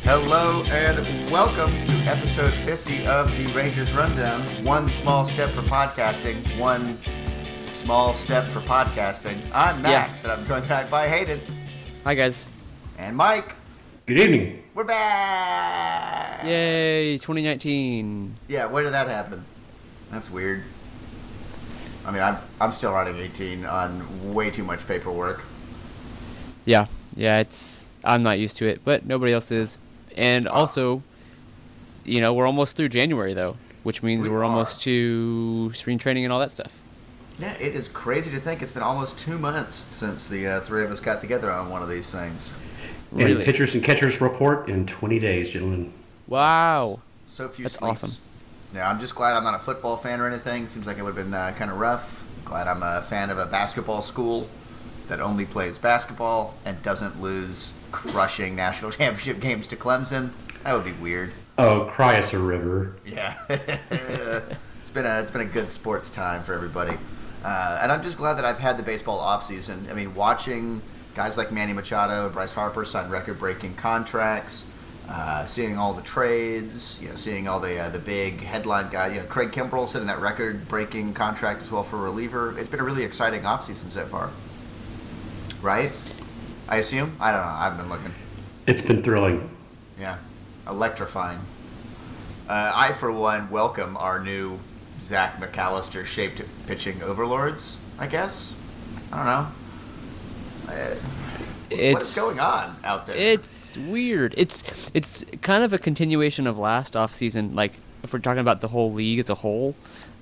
Hello and welcome to episode 50 of the Rangers Rundown. One small step for podcasting, one small step for podcasting. I'm Max, and I'm joined tonight by Hayden. Hi, guys. And Mike. Good evening. We're back! Yay, 2019. Yeah, when did that happen? That's weird. I mean, I'm still writing 18 on way too much paperwork. Yeah, I'm not used to it, but nobody else is. And also, we're almost through January, though, which means we're almost to spring training and all that stuff. Yeah, it is crazy to think it's been almost 2 months since the three of us got together on one of these things. Really? And pitchers and catchers report in 20 days, gentlemen. Wow. So few That's sleeps. awesome. Yeah, I'm just glad I'm not a football fan or anything. Seems like it would have been kind of rough. Glad I'm a fan of a basketball school that only plays basketball and doesn't lose crushing national championship games to Clemson. That would be weird. Oh, cry us a river. Yeah. It's been a good sports time for everybody. And I'm just glad that I've had the baseball offseason. I mean, watching guys like Manny Machado and Bryce Harper sign record-breaking contracts, seeing all the trades, seeing all the big headline guys. Craig Kimbrell sitting that record-breaking contract as well for a reliever. It's been a really exciting offseason so far. Right? I assume? I don't know. I haven't been looking. It's been thrilling. Yeah. Electrifying. I, for one, welcome our new Zach McAllister-shaped pitching overlords, I guess. I don't know. What's going on out there? It's weird. It's kind of a continuation of last offseason, like, if we're talking about the whole league as a whole.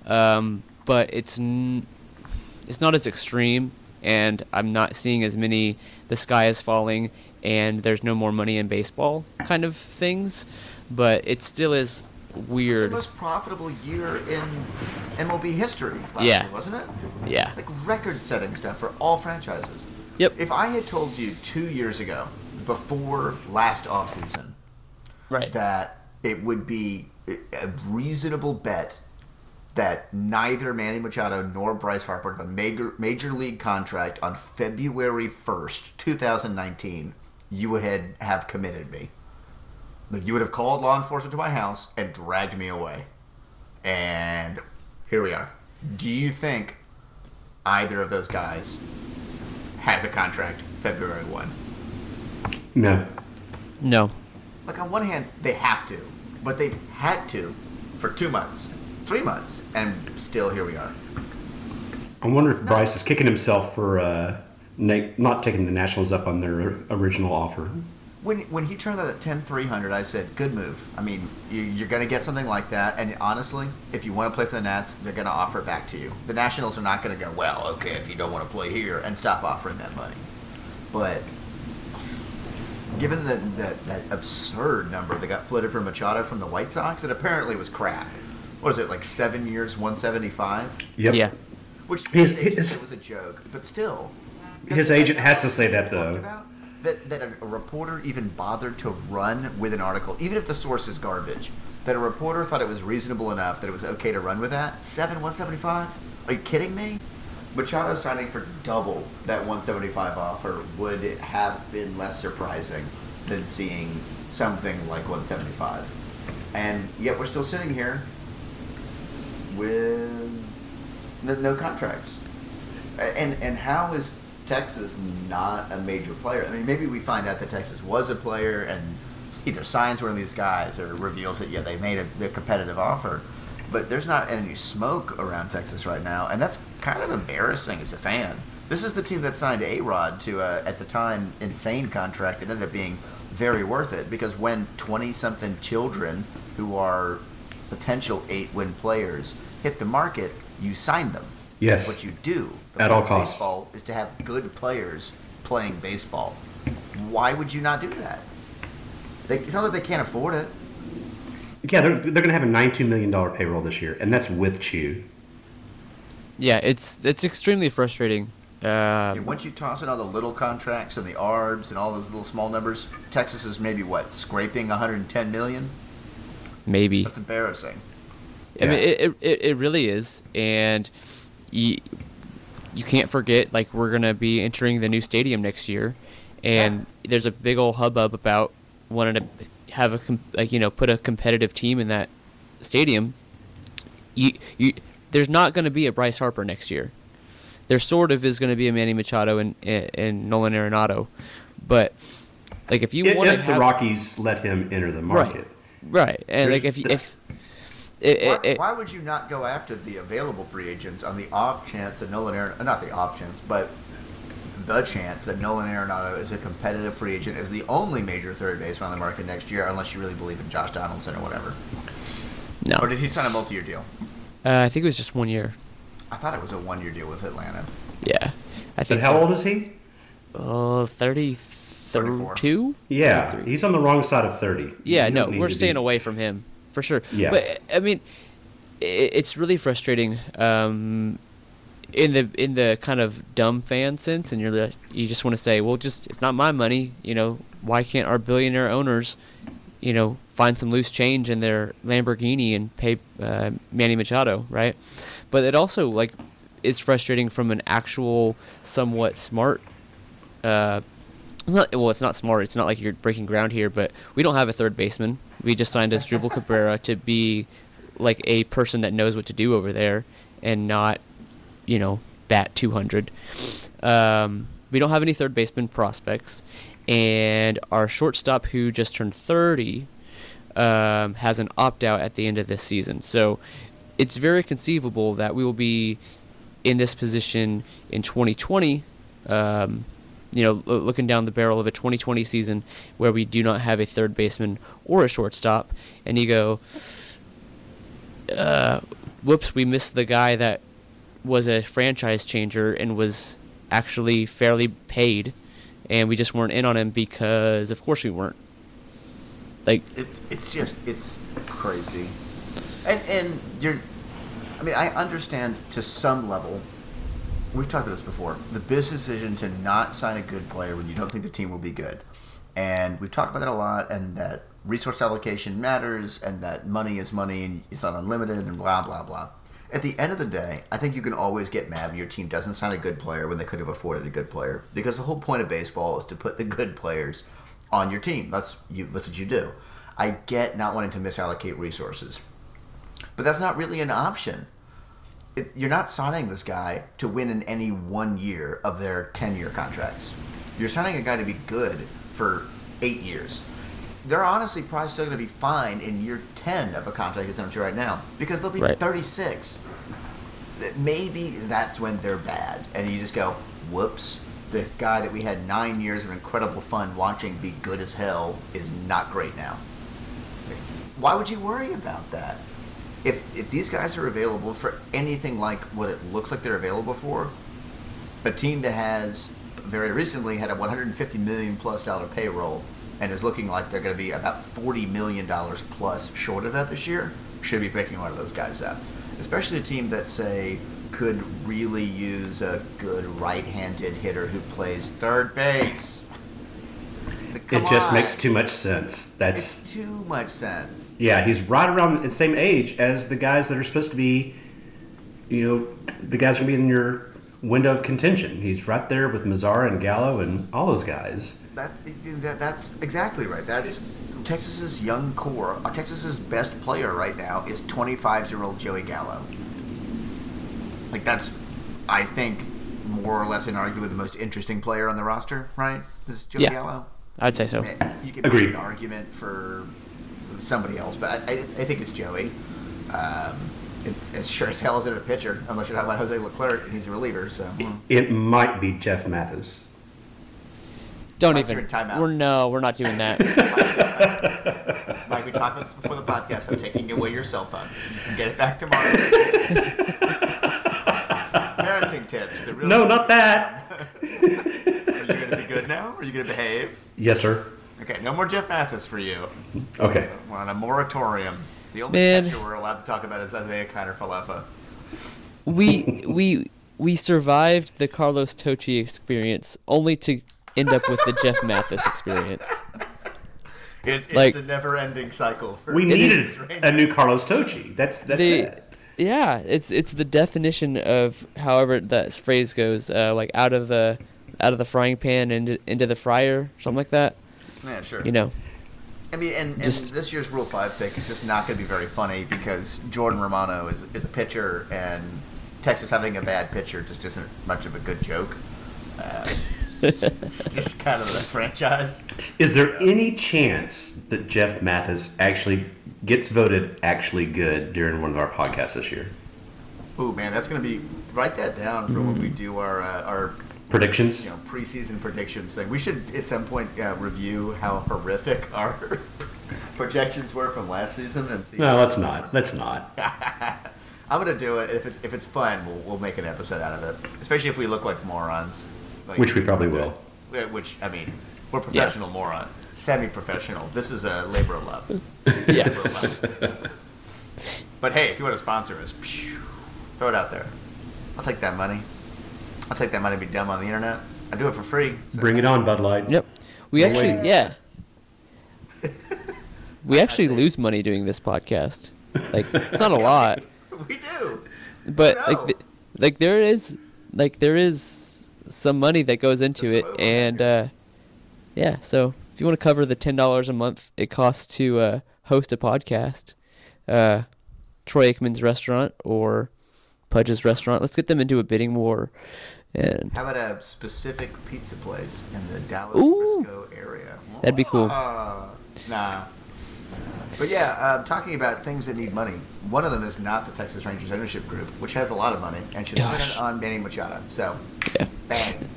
But it's not as extreme, and I'm not seeing as many the sky is falling and there's no more money in baseball kind of things. But it still is weird. It was the most profitable year in MLB history last Yeah. year, wasn't it? Yeah. Like record-setting stuff for all franchises. Yep. If I had told you 2 years ago, before last offseason, Right. that it would be a reasonable bet that neither Manny Machado nor Bryce Harper have a major league contract on February 1st, 2019, you would have committed me. Like, you would have called law enforcement to my house and dragged me away. And here we are. Do you think either of those guys has a contract February 1? No. No. Like, on one hand, they have to, but they've had to for 2 months, 3 months, and still here we are. I wonder if Bryce is kicking himself for not taking the Nationals up on their original offer. When he turned that at 10-300, I said, good move. I mean, you're going to get something like that, and honestly, if you want to play for the Nats, they're going to offer it back to you. The Nationals are not going to go, well, okay, if you don't want to play here, and stop offering that money. But given that absurd number that got floated for Machado from the White Sox, it apparently was crap. What was it, like 7 years, 175? Yep. Yeah. Which His- his agent his- said was a joke, but still. His agent has to say that, Talked though. about? That a reporter even bothered to run with an article, even if the source is garbage, that a reporter thought it was reasonable enough that it was okay to run with that? 175? Are you kidding me? Machado signing for double that 175 offer would have been less surprising than seeing something like 175. And yet we're still sitting here with no contracts. And how is Texas not a major player? I mean, maybe we find out that Texas was a player and either signs one of these guys or reveals that, they made a competitive offer. But there's not any smoke around Texas right now, and that's kind of embarrassing as a fan. This is the team that signed A-Rod to, at the time, insane contract that ended up being very worth it, because when 20-something children who are potential 8-win players hit the market, you sign them. Yes. That's what you do. The At all point of costs. Baseball is to have good players playing baseball. Why would you not do that? It's not that they can't afford it. Yeah, they're going to have a $92 million payroll this year, and that's with Chew. Yeah, it's extremely frustrating. And once you toss in all the little contracts and the ARBs and all those little small numbers, Texas is maybe, scraping $110 million? Maybe. That's embarrassing. I mean, it really is, and you can't forget, we're gonna be entering the new stadium next year, and there's a big old hubbub about wanted to have put a competitive team in that stadium, there's not going to be a Bryce Harper next year. There sort of is going to be a Manny Machado and Nolan Arenado, but like if you want to the Rockies let him enter the market, right, and like why would you not go after the available free agents on the off chance that not the off chance, but the chance that Nolan Arenado is a competitive free agent as the only major third baseman on the market next year, unless you really believe in Josh Donaldson or whatever? No. Or did he sign a multi-year deal? I think it was just 1 year. I thought it was a 1 year deal with Atlanta. Yeah, I think. But how old is he? 32. Yeah, 33. he's on the wrong side of 30. Yeah, no, we're staying away from him for sure. Yeah. But I mean, it's really frustrating in the kind of dumb fan sense, and you just want to say, well, it's not my money. Why can't our billionaire owners, find some loose change in their Lamborghini and pay Manny Machado, right? But it also is frustrating from an actual somewhat smart. It's not smart. It's not like you're breaking ground here, but we don't have a third baseman. We just signed Asdrubal Cabrera to be like a person that knows what to do over there and not, bat 200. We don't have any third baseman prospects, and our shortstop, who just turned 30, has an opt-out at the end of this season. So it's very conceivable that we will be in this position in 2020, looking down the barrel of a 2020 season where we do not have a third baseman or a shortstop, and you go, whoops, we missed the guy that was a franchise changer and was actually fairly paid, and we just weren't in on him because, of course, we weren't. It's crazy, and I understand to some level. We've talked about this before. The business decision to not sign a good player when you don't think the team will be good, and we've talked about that a lot, and that resource allocation matters, and that money is money, and it's not unlimited, and blah blah blah. At the end of the day, I think you can always get mad when your team doesn't sign a good player when they could have afforded a good player, because the whole point of baseball is to put the good players on your team. That's what you do. I get not wanting to misallocate resources, but that's not really an option. You're not signing this guy to win in any 1 year of their 10-year contracts. You're signing a guy to be good for 8 years. They're honestly probably still going to be fine in year 10 of a contract as I'm sure right now, because they'll be 36. Maybe that's when they're bad, and you just go, whoops, this guy that we had 9 years of incredible fun watching be good as hell is not great now. Why would you worry about that? If these guys are available for anything like what it looks like they're available for, a team that has very recently had a $150 million plus payroll and is looking like they're going to be about $40 million plus short of that this year, should be picking one of those guys up. Especially a team that, say, could really use a good right-handed hitter who plays third base. Come it just on. makes too much sense. It's too much sense. Yeah, he's right around the same age as the guys that are supposed to be, the guys are going to be in your window of contention. He's right there with Mazzara and Gallo and all those guys. That's exactly right. That's Texas's young core. Texas's best player right now is 25-year-old Joey Gallo. That's, I think, more or less and arguably the most interesting player on the roster, right? Is Joey Gallo? I'd say so. You could Agreed. make an argument for somebody else, but I think it's Joey. It's sure as hell isn't a pitcher, unless you're talking about Jose Leclerc, and he's a reliever. So It might be Jeff Mathis. Don't Mike, even. you're in timeout. We're not doing that. Mike, we talked about this before the podcast. I'm taking away your cell phone. You can get it back tomorrow. Parenting tips. No, not that. Are you going to be good now? Are you going to behave? Yes, sir. Okay, no more Jeff Mathis for you. Okay. We're on a moratorium. The only catcher we're allowed to talk about is Isaiah Kiner-Falefa. We survived the Carlos Tocci experience only to end up with the Jeff Mathis experience. It's a never-ending cycle. We needed a new Carlos Tocci. That's it. Yeah, it's the definition of however that phrase goes, out of the frying pan into the fryer, something like that. Yeah, sure. I mean, and this year's Rule 5 pick is just not going to be very funny because Jordan Romano is a pitcher, and Texas having a bad pitcher just isn't much of a good joke. It's just kind of the franchise. Is there any chance that Jeff Mathis actually gets voted actually good during one of our podcasts this year? Ooh, man, that's going to be... Write that down for when we do our predictions. Preseason predictions thing. We should at some point review how horrific our projections were from last season and see. No, let's not. Let's not. I'm gonna do it if it's fun. We'll make an episode out of it, especially if we look like morons. Which we probably will. Which I mean, we're professional morons, semi-professional. This is a labor of love. Yeah. Labor of love. But hey, if you want to sponsor us, throw it out there. I'll take that money. I'll take that money to be dumb on the internet. I do it for free. So. Bring it on, Bud Light. Yep. We actually we actually see. lose money doing this podcast. Like it's not a lot, We do. but No. there is some money that goes into There's it, some and yeah. So if you want to cover the $10 a month it costs to host a podcast, Troy Aikman's restaurant or Pudge's restaurant, let's get them into a bidding war. And How about a specific pizza place in the Dallas Ooh. Frisco area? That'd be cool. Nah. But yeah, talking about things that need money. One of them is not the Texas Rangers ownership group, which has a lot of money and should spend it on Manny Machado. So, yeah. bang.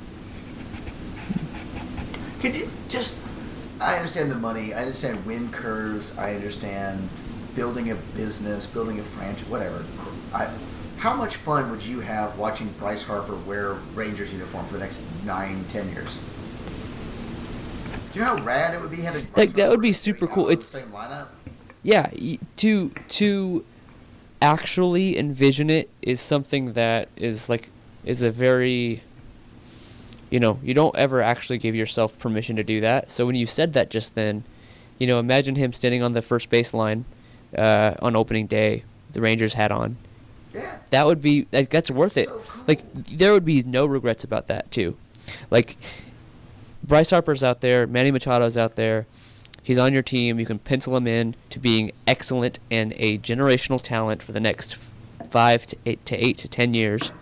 Could you just? I understand the money. I understand win curves. I understand building a business, building a franchise, whatever. How much fun would you have watching Bryce Harper wear Rangers uniform for the next 9-10 years? Do you know how rad it would be having Bryce That would be Harper super out cool. of It's the same lineup? Yeah, to actually envision it is something that is a very, you don't ever actually give yourself permission to do that. So when you said that just then, imagine him standing on the first baseline on opening day, with the Rangers hat on. Yeah. That would be that's worth it. So cool. Like there would be no regrets about that too. Like Bryce Harper's out there, Manny Machado's out there. He's on your team. You can pencil him in to being excellent and a generational talent for the next 5 to 8 to 10 years.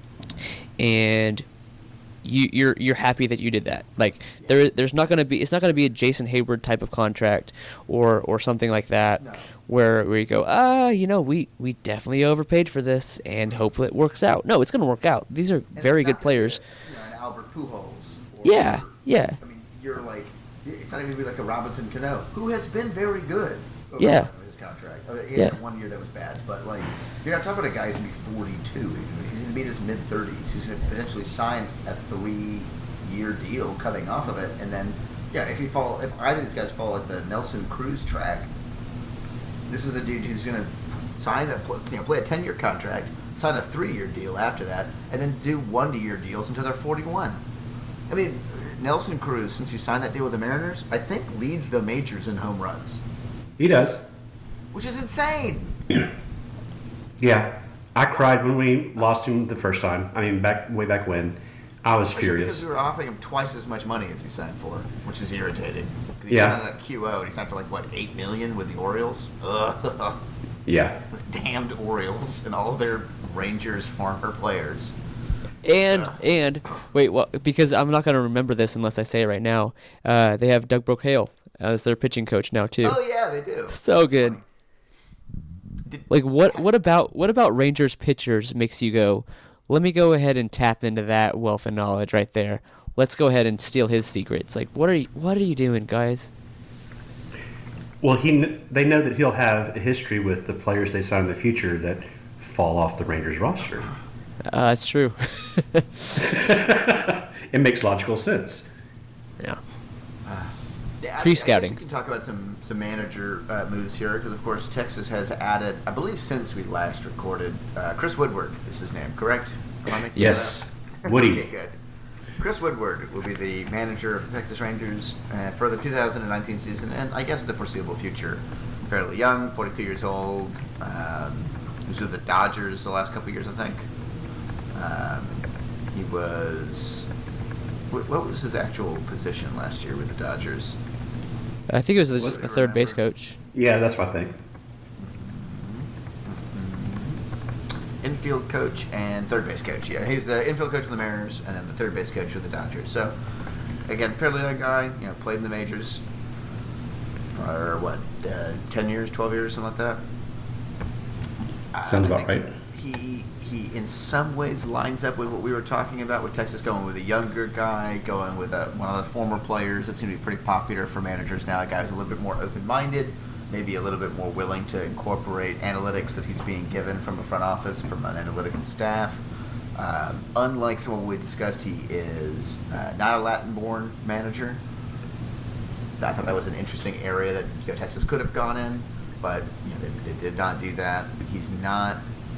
And you're happy that you did that. Like it's not gonna be a Jason Hayward type of contract or something like that. No. Where you go, we definitely overpaid for this and hope it works out. No, it's going to work out. These are And very it's good not players. gonna be, an Albert Pujols. Yeah. I mean, you're like, it's not even gonna be like a Robinson Cano, who has been very good. Over Yeah. his contract. He Yeah. had 1 year that was bad, but like, you're not talking about a guy who's gonna be 42. He's gonna be in his mid-30s. He's gonna potentially sign a 3-year deal coming off of it, and then, yeah, if either of these guys fall like the Nelson Cruz track. This is a dude who's going to play a 10-year contract, sign a 3-year deal after that, and then do 1-year deals until they're 41. I mean, Nelson Cruz, since he signed that deal with the Mariners, I think leads the majors in home runs, He does. which is insane. Yeah. I cried when we lost him the first time. I mean, way back when. I was Especially furious. because we were offering him twice as much money as he signed for, which is irritating. He Yeah. got on that QO and he signed for $8 million with the Orioles. Ugh. Yeah. Those damned Orioles and all their Rangers farmer players. And wait, because I'm not going to remember this unless I say it right now. They have Doug Brocail as their pitching coach now too. Oh yeah, they do. So That's good. funny. Like what about Rangers pitchers makes you go, let me go ahead and tap into that wealth of knowledge right there. Let's go ahead and steal his secrets. Like what are you doing, guys? Well, they know that he'll have a history with the players they sign in the future that fall off the Rangers roster. It's true. It makes logical sense. Yeah. Yeah, Pre-scouting. I guess we can talk about some manager moves here because, of course, Texas has added, I believe, since we last recorded, Chris Woodward is his name, correct? Am I making Yes. that up? Woody. Okay, good. Chris Woodward will be the manager of the Texas Rangers for the 2019 season and I guess the foreseeable future. Fairly young, 42 years old. He was with the Dodgers the last couple of years, I think. He was... What was his actual position last year with the Dodgers? I think it was Was the third base coach. Yeah, that's what I think. Infield coach and third base coach. Yeah, he's the infield coach of the Mariners and then the third base coach of the Dodgers. So, again, fairly young guy. Played in the majors for 10 years, 12 years, something like that. Sounds I about think right. He in some ways lines up with what we were talking about with Texas going with a younger guy, going with one of the former players that seem to be pretty popular for managers now. A guy who's a little bit more open-minded, maybe a little bit more willing to incorporate analytics that he's being given from a front office, from an analytical staff. Unlike someone we discussed, he is not a Latin-born manager. I thought that was an interesting area that Texas could have gone in, but they did not do that. He's not.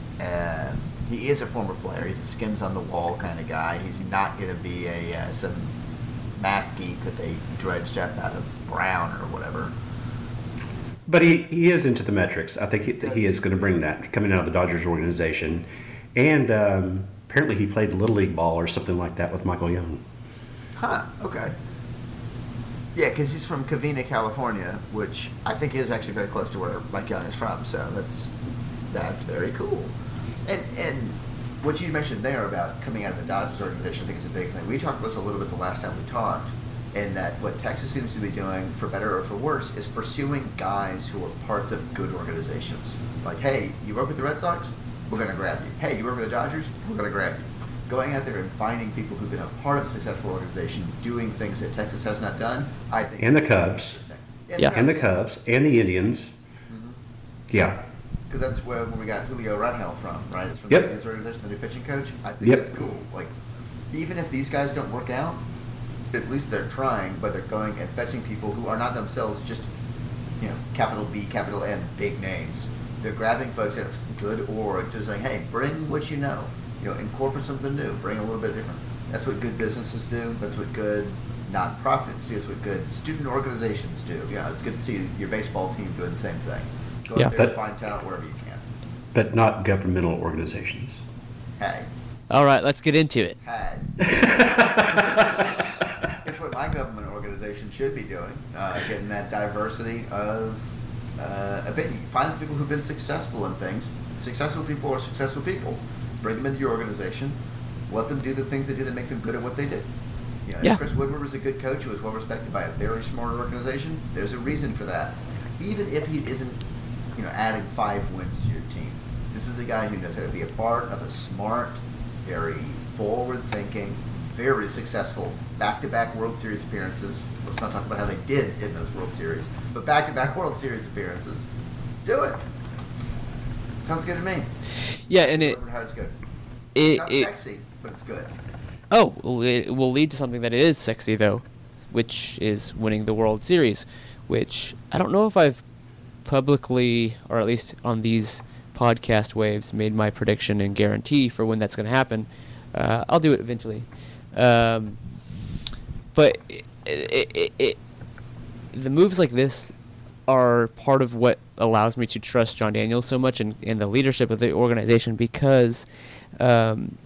He is a former player. He's a skins on the wall kind of guy. He's not going to be some math geek that they dredged up out of Brown or whatever. But he is into the metrics. I think he is going to bring that coming out of the Dodgers organization. And apparently he played Little League ball or something like that with Michael Young. Huh, okay. Yeah, because he's from Covina, California, which I think is actually very close to where Mike Young is from. So that's very cool. And what you mentioned there about coming out of the Dodgers organization, I think is a big thing. We talked about this a little bit the last time we talked, in that what Texas seems to be doing, for better or for worse, is pursuing guys who are parts of good organizations. Like, hey, you work with the Red Sox? We're going to grab you. Hey, you work with the Dodgers? We're going to grab you. Going out there and finding people who've been a part of a successful organization doing things that Texas has not done, I think. And the Cubs. And the Cubs. And the Indians. Mm-hmm. Yeah. Because that's where we got Julio Rangel from, right? It's from Yep. the Indians organization, the new pitching coach. I think that's cool. Like, even if these guys don't work out, at least they're trying, but they're going and fetching people who are not themselves just, capital B, capital N, big names. They're grabbing folks that have good org, just saying, hey, bring what you know. Incorporate something new, bring a little bit different. That's what good businesses do. That's what good nonprofits do. It's what good student organizations do. It's good to see your baseball team doing the same thing. Go out there and find talent wherever you can. But not governmental organizations. Hey. All right, let's get into it. Hey. It's what my government organization should be doing, getting that diversity of opinion. Find people who've been successful in things. Successful people are successful people. Bring them into your organization. Let them do the things they do that make them good at what they do. If Chris Woodward was a good coach who was well respected by a very smart organization, there's a reason for that. Even if he isn't, adding 5 wins to your team. This is a guy who knows how to be a part of a smart, very forward-thinking, very successful back-to-back World Series appearances. Let's not talk about how they did in those World Series, but back-to-back World Series appearances. Do it. Sounds good to me. Yeah, and it's good. It's not sexy, but it's good. Oh, it will lead to something that is sexy, though, which is winning the World Series, which I don't know if I've publicly, or at least on these podcast waves, made my prediction and guarantee for when that's going to happen. I'll do it eventually. But the moves like this are part of what allows me to trust John Daniels so much and the leadership of the organization, because in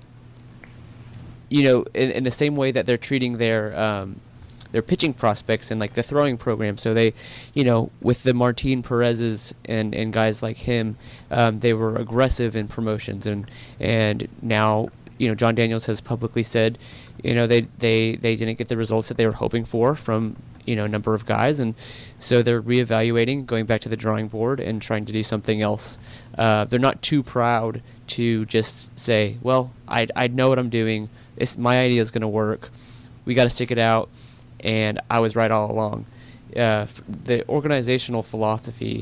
the same way that they're treating their pitching prospects and like the throwing program. So they, with the Martin Perez's and guys like him, they were aggressive in promotions, and now John Daniels has publicly said, they didn't get the results that they were hoping for from a number of guys, and so they're reevaluating, going back to the drawing board and trying to do something else. They're not too proud to just say, well, I know what I'm doing. My idea is going to work. We got to stick it out, and I was right all along. The organizational philosophy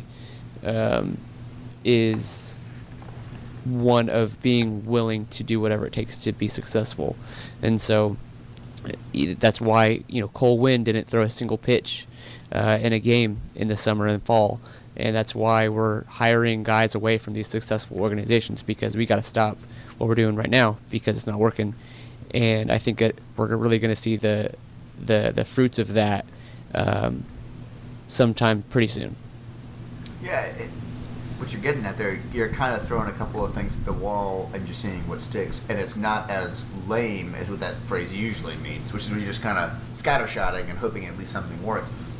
is one of being willing to do whatever it takes to be successful, and so that's why Cole Winn didn't throw a single pitch in a game in the summer and fall, and that's why we're hiring guys away from these successful organizations, because we got to stop what we're doing right now because it's not working. And I think that we're really going to see the fruits of that sometime pretty soon. Yeah, what you're getting at there, you're kind of throwing a couple of things at the wall and just seeing what sticks, and it's not as lame as what that phrase usually means, which is when you're just kind of scattershotting and hoping at least something works.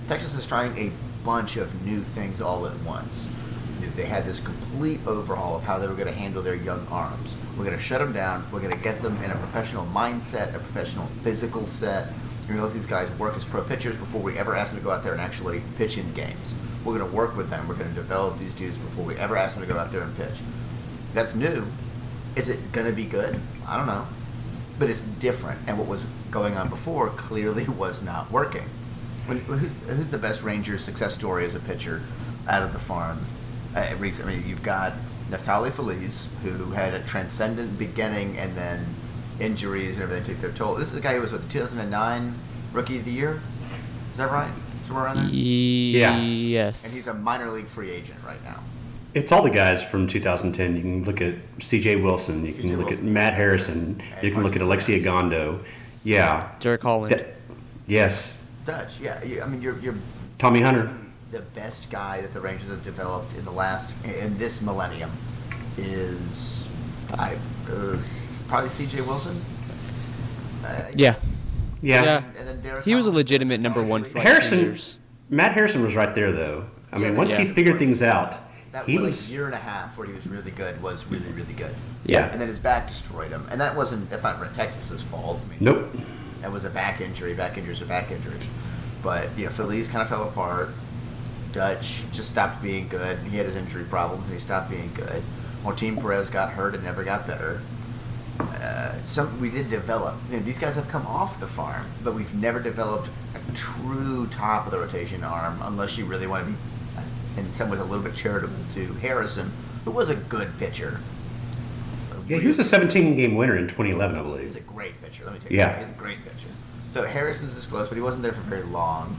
Texas is trying a bunch of new things all at once. They had this complete overhaul of how they were going to handle their young arms. We're going to shut them down. We're going to get them in a professional mindset, a professional physical set. We're going to let these guys work as pro pitchers before we ever ask them to go out there and actually pitch in games. We're going to work with them. We're going to develop these dudes before we ever ask them to go out there and pitch. That's new. Is it going to be good? I don't know. But it's different. And what was going on before clearly was not working. Who's the best Rangers success story as a pitcher out of the farm? Recently, you've got Neftali Feliz, who had a transcendent beginning and then injuries and everything took their toll. This is a guy who was with the 2009 Rookie of the Year. Is that right? Somewhere around there? Yeah. Yes. And he's a minor league free agent right now. It's all the guys from 2010. You can look at C.J. Wilson. You can look at Matt Harrison. You can look at Alexia Gondo. Yeah. Derek Holland. Yes. Dutch, yeah. I mean, you're Tommy Hunter. the best guy that the Rangers have developed in this millennium is probably C.J. Wilson. Yeah. Yeah. And then Derek He was a Holland. legitimate number one for like 2 Harrison. years. Matt Harrison was right there, though. I mean, Yeah, once yeah. he figured things out, That he was was. a year and a half where he was really good was really, really good. Yeah. And then his back destroyed him. And that's not Texas's fault. I mean, Nope. that was a back injury. Back injuries are back injuries. But, Feliz kind of fell apart. Dutch just stopped being good. He had his injury problems, and he stopped being good. Martin Perez got hurt and never got better. We did develop. These guys have come off the farm, but we've never developed a true top of the rotation arm unless you really want to be, in some ways, a little bit charitable to Harrison, who was a good pitcher. Yeah, he was a 17-game winner in 2011, I believe. He's a great pitcher. Let me tell you, Yeah. he's a great pitcher. So Harrison's is close, but he wasn't there for very long,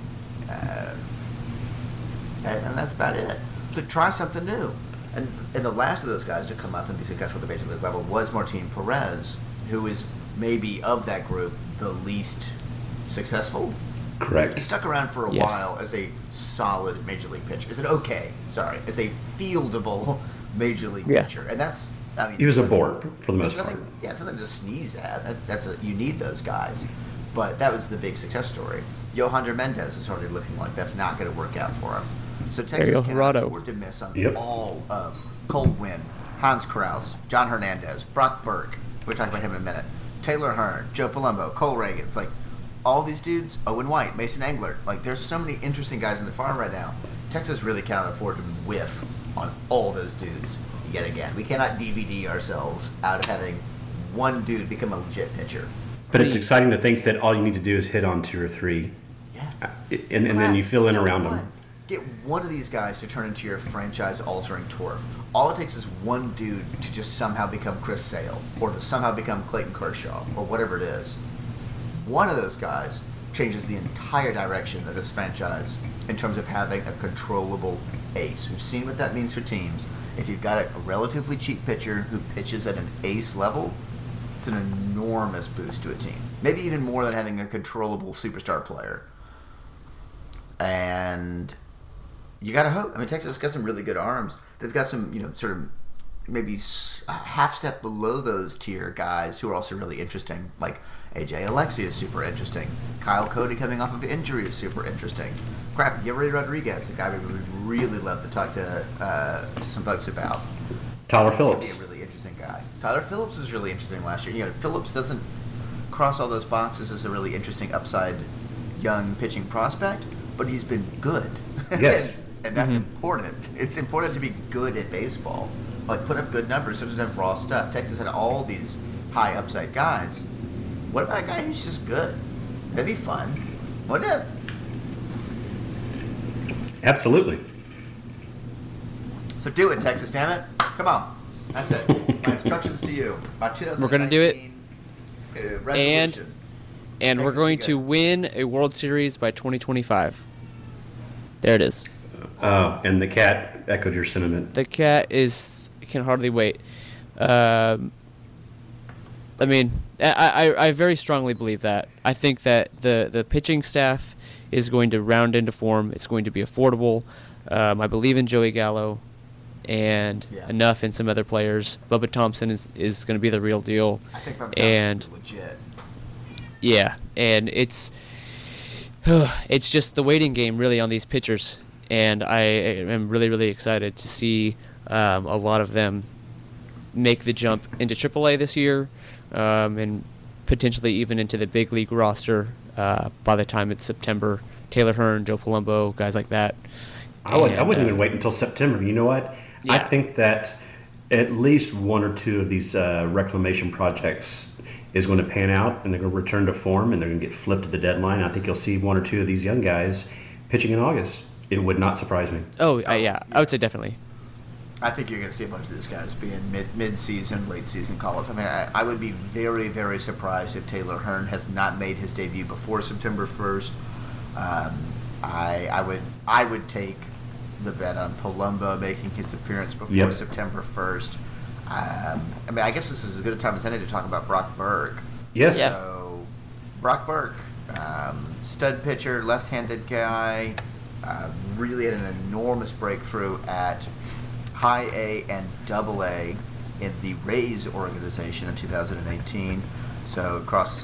and that's about it. So try something new. And the last of those guys to come up and be successful at the major league level was Martin Perez, who is maybe of that group the least successful. He Correct. stuck around for a Yes. while as a solid major league pitcher. As a fieldable major league Yeah. pitcher, and that's. I mean, He was a bore for the there's most part. nothing, yeah, it's nothing to sneeze at. You need those guys, but that was the big success story. Yohander Mendez is already looking like that's not going to work out for him. So Texas Ariel cannot Hirado. afford to miss on Yep. all of Cole Winn, Hans Krause, John Hernandez, Brock Burke. We'll talk about him in a minute. Taylor Hearn, Joe Palumbo, Cole Reagan. It's like all these dudes. Owen White, Mason Englert. Like there's so many interesting guys in the farm right now. Texas really cannot afford to whiff on all those dudes yet again. We cannot DVD ourselves out of having one dude become a legit pitcher. But it's exciting to think that all you need to do is hit on 2 or 3, Yeah. and then you fill in Get around one. them. Get one of these guys to turn into your franchise-altering tour. All it takes is one dude to just somehow become Chris Sale, or to somehow become Clayton Kershaw, or whatever it is. One of those guys changes the entire direction of this franchise in terms of having a controllable ace. We've seen what that means for teams. If you've got a relatively cheap pitcher who pitches at an ace level, it's an enormous boost to a team. Maybe even more than having a controllable superstar player. And you got to hope. I mean, Texas has got some really good arms. They've got some, sort of maybe a half step below those tier guys who are also really interesting. Like AJ Alexia is super interesting. Kyle Cody coming off of injury is super interesting. Crap, Yerry Rodriguez, a guy we would really love to talk to some folks about. Tyler He'd Phillips. be a really interesting guy. Tyler Phillips was really interesting last year. Phillips doesn't cross all those boxes as a really interesting upside young pitching prospect, but he's been good. Yes. and that's important. It's important to be good at baseball. Like, put up good numbers, so it doesn't have raw stuff. Texas had all these high upside guys. What about a guy who's just good? That'd be fun. Wouldn't it? Absolutely. So do it, Texas, damn it. Come on. That's it. My instructions to you. By 2019, We're gonna do it. Resolution. And we're Texas going be to good. win a World Series by 2025. There it is. And the cat echoed your sentiment. The cat can hardly wait. I mean, I very strongly believe that. I think that the pitching staff is going to round into form. It's going to be affordable. I believe in Joey Gallo and Yeah. enough in some other players. Bubba Thompson is going to be the real deal. I think Bubba and Thompson's legit. yeah, and it's it's just the waiting game really on these pitchers, and I am really, really excited to see a lot of them make the jump into AAA this year, and potentially even into the big league roster by the time it's September. Taylor Hearn, Joe Palumbo, guys like that. I wouldn't even wait until September. You know what? Yeah. I think that at least one or two of these reclamation projects is going to pan out, and they're going to return to form, and they're going to get flipped at the deadline. I think you'll see one or two of these young guys pitching in August. It would not surprise me. Yeah, I would say definitely. I think you're going to see a bunch of these guys being mid-season, late-season call-ups. I mean, I would be very, very surprised if Taylor Hearn has not made his debut before September 1st. I would take the bet on Palumbo making his appearance before September 1st. I mean, I guess this is as good a time as any to talk about Brock Burke. Yes. Yeah. So, Brock Burke, stud pitcher, left-handed guy, really had an enormous breakthrough at High A and Double A in the Rays organization in 2018. So across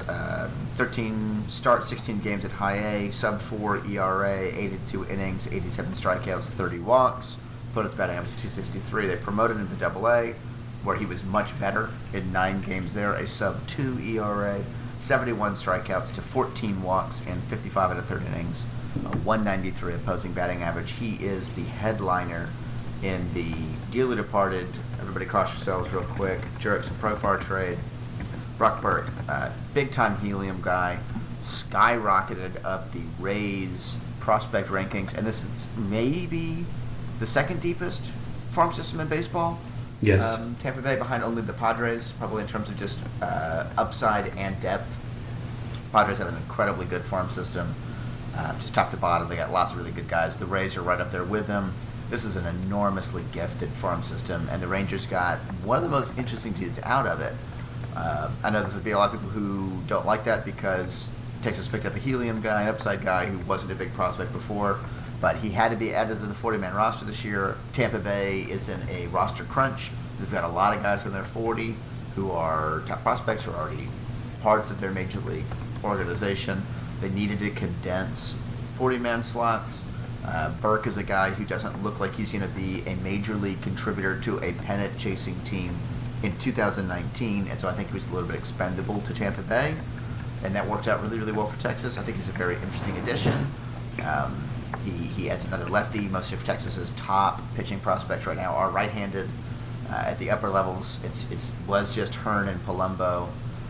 13 starts, 16 games at High A, sub-4 ERA, 82 innings, 87 strikeouts, 30 walks, put its batting average to 263. They promoted him to Double A, where he was much better in 9 games there, a sub-2 ERA, 71 strikeouts to 14 walks in 55 out of 30 innings, a 193 opposing batting average. He is the headliner in the dearly departed, everybody cross yourselves real quick, Jurickson Profar trade. Brock Burke, big-time helium guy, skyrocketed up the Rays prospect rankings, and this is maybe the second deepest farm system in baseball. Yes. Tampa Bay behind only the Padres, probably in terms of just upside and depth. Padres have an incredibly good farm system, just top to bottom. They got lots of really good guys. The Rays are right up there with them. This is an enormously gifted farm system, and the Rangers got one of the most interesting dudes out of it. I know there's going to be a lot of people who don't like that because Texas picked up a helium guy, an upside guy who wasn't a big prospect before, but he had to be added to the 40-man roster this year. Tampa Bay is in a roster crunch. They've got a lot of guys in their 40 who are top prospects, who are already parts of their major league organization. They needed to condense 40-man slots. Burke is a guy who doesn't look like he's going to be a major league contributor to a pennant-chasing team in 2019, and so I think he was a little bit expendable to Tampa Bay, and that worked out really, really well for Texas. I think he's a very interesting addition. He adds another lefty. Most of Texas's top pitching prospects right now are right-handed. At the upper levels, it was just Hearn and Palumbo.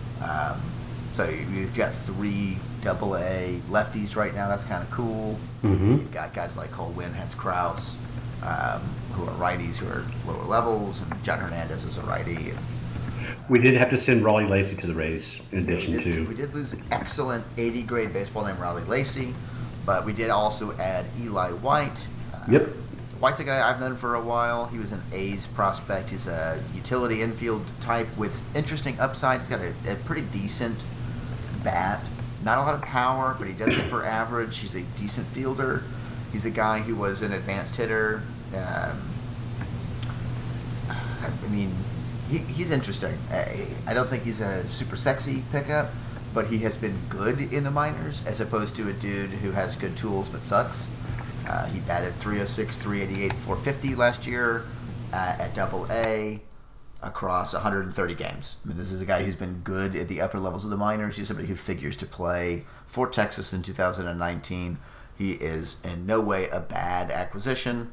So you've got 3 Double-A lefties right now. That's kind of cool. Mm-hmm. You've got guys like Cole Winn, Hence Krause, who are righties who are lower levels, and John Hernandez is a righty. And, we did have to send Raleigh Lacey to the Rays in addition to. We did lose an excellent 80-grade baseball named Raleigh Lacey, but we did also add Eli White. Yep. White's a guy I've known for a while. He was an A's prospect. He's a utility infield type with interesting upside. He's got a pretty decent bat. Not a lot of power, but he does hit for average. He's a decent fielder. He's a guy who was an advanced hitter. I mean, he's interesting. I don't think he's a super sexy pickup, but he has been good in the minors as opposed to a dude who has good tools but sucks. He batted .306, .388, .450 last year at Double-A across 130 games. I mean, this is a guy who's been good at the upper levels of the minors. He's somebody who figures to play for Texas in 2019. He is in no way a bad acquisition.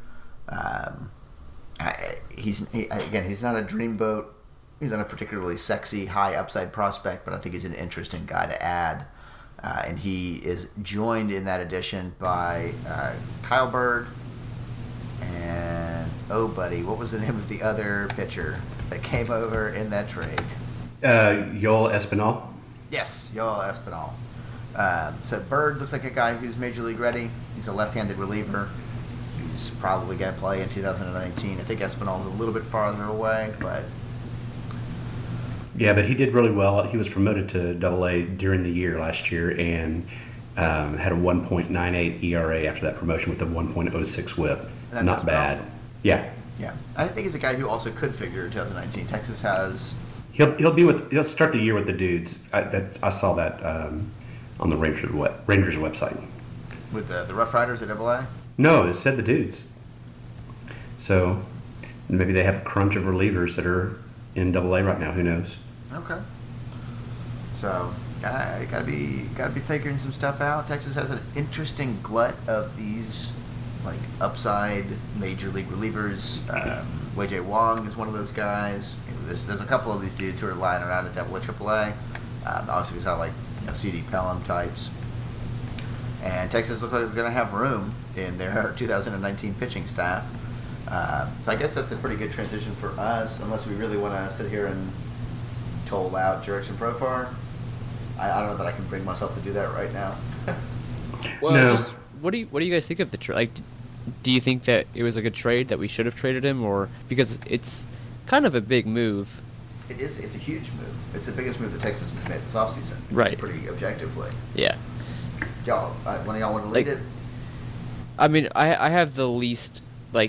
He's not a dreamboat. He's not a particularly sexy, high upside prospect, but I think he's an interesting guy to add. And he is joined in that addition by Kyle Bird and, what was the name of the other pitcher that came over in that trade? Yoel Espinal. Yes, Yoel Espinal. So Bird looks like a guy who's major league ready. He's a left-handed reliever. He's probably going to play in 2019. I think Espinal's a little bit farther away, but... Yeah, but he did really well. He was promoted to Double-A during the year last year and had a 1.98 ERA after that promotion with a 1.06 WHIP. Not bad. Yeah. Yeah, I think he's a guy who also could figure in 2019. Texas has... He'll start the year with the dudes. I saw that on the Rangers website. with the Rough Riders at AA. No, it said the Dudes. So maybe they have a crunch of relievers that are in AA right now. Who knows? Okay. So gotta be figuring some stuff out. Texas has an interesting glut of these like upside major league relievers. Wei-J Wong is one of those guys. There's a couple of these dudes who are lying around at AA, AAA. Obviously, we saw like C.D. Pelham types. And Texas looks like it's going to have room in their 2019 pitching staff. So I guess that's a pretty good transition for us, unless we really want to sit here and toll out Jurickson Profar. I don't know that I can bring myself to do that right now. Well, No. just what do you guys think of the trade? Like, do you think that it was a good trade, that we should have traded him, or because it's kind of a big move? It's a huge move. It's the biggest move that Texas has made this offseason. Right. Pretty objectively. Yeah. Y'all, one of y'all want to lead Like, it? I mean, I have the least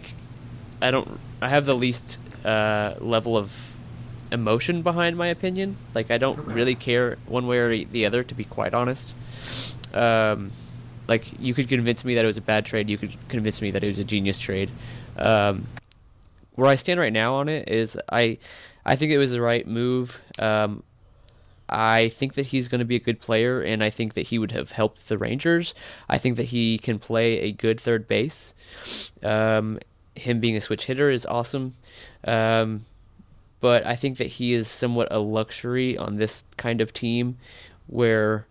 level of emotion behind my opinion. Like, I don't really care one way or the other, to be quite honest. Like, you could convince me that it was a bad trade. You could convince me that it was a genius trade. Where I stand right now on it is I think it was the right move. I think that he's going to be a good player, and I think that he would have helped the Rangers. I think that he can play a good third base. Him being a switch hitter is awesome. But I think that he is somewhat a luxury on this kind of team where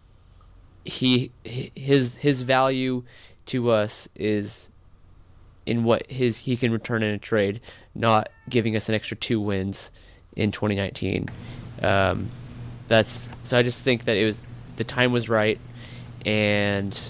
his value to us is in what he can return in a trade, not giving us an extra 2 wins in 2019. So I just think that the time was right, and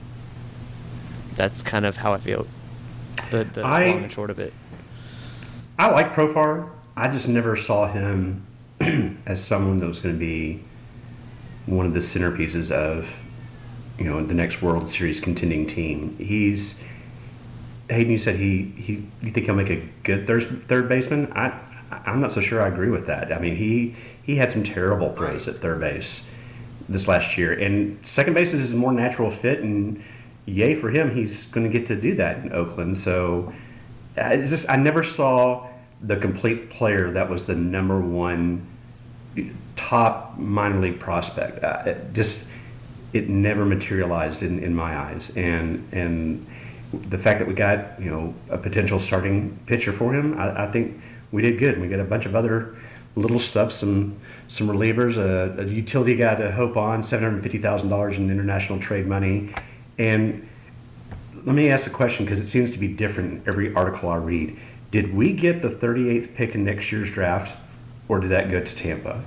that's kind of how I feel. The long and short of it. I like Profar. I just never saw him as someone that was going to be one of the centerpieces of, the next World Series contending team. Hayden, you said you think he'll make a good third baseman? I'm not so sure I agree with that. I mean, he had some terrible throws at third base this last year, and second base is his more natural fit, and yay for him, he's going to get to do that in Oakland. So I never saw the complete player that was the number one top minor league prospect. It never materialized in my eyes, and the fact that we got a potential starting pitcher for him, I think we did good. We got a bunch of other little stuff, some relievers, a utility guy to hope on, $750,000 in international trade money. And let me ask a question, because it seems to be different in every article I read. Did we get the 38th pick in next year's draft, or did that go to Tampa?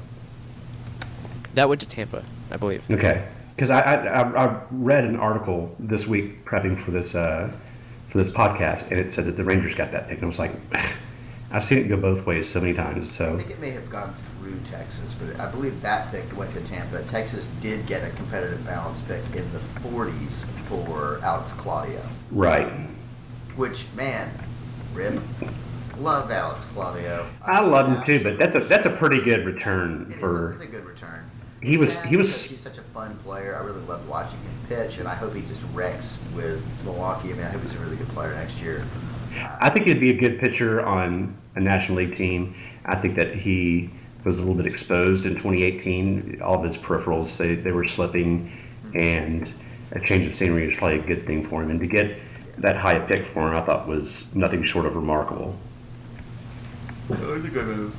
That went to Tampa, I believe. Okay, because I read an article this week prepping for this podcast, and it said that the Rangers got that pick, and I was like, I've seen it go both ways so many times. So I think it may have gone through Texas, but I believe that pick went to Tampa. Texas did get a competitive balance pick in the 40s for Alex Claudio. Right. Which, man, rip. Love Alex Claudio. I love him too, but that's a pretty good return for. It's a good return. He was. Because he's such a fun player. I really loved watching him pitch, and I hope he just wrecks with Milwaukee. I mean, I hope he's a really good player next year. I think he'd be a good pitcher on a National League team. I think that he was a little bit exposed in 2018. All of his peripherals, they were slipping, and a change of scenery was probably a good thing for him. And to get that high a pick for him, I thought was nothing short of remarkable. It was a good move.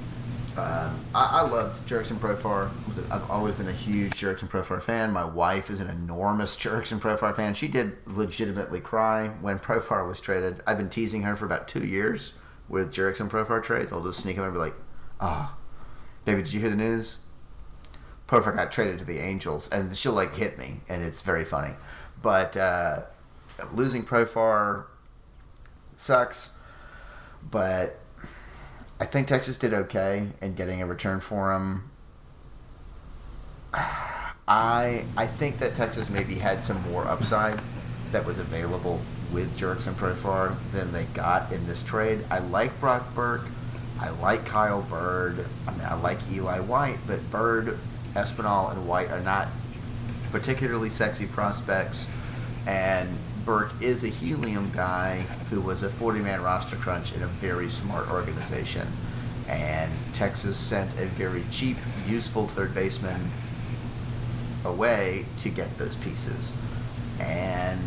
I loved Jurickson Profar. I've always been a huge Jurickson Profar fan. My wife is an enormous Jurickson Profar fan. She did legitimately cry when Profar was traded. I've been teasing her for about 2 years with Jurickson Profar trades. I'll just sneak him and be like, "Oh, baby, did you hear the news? Profar got traded to the Angels," and she'll hit me, and it's very funny. But losing Profar sucks, but I think Texas did okay in getting a return for him. I think that Texas maybe had some more upside that was available with Jurickson Profar than they got in this trade. I like Brock Burke. I like Kyle Bird. I mean, I like Eli White, but Bird, Espinal, and White are not particularly sexy prospects. And Burke is a helium guy who was a 40-man roster crunch in a very smart organization. And Texas sent a very cheap, useful third baseman away to get those pieces. And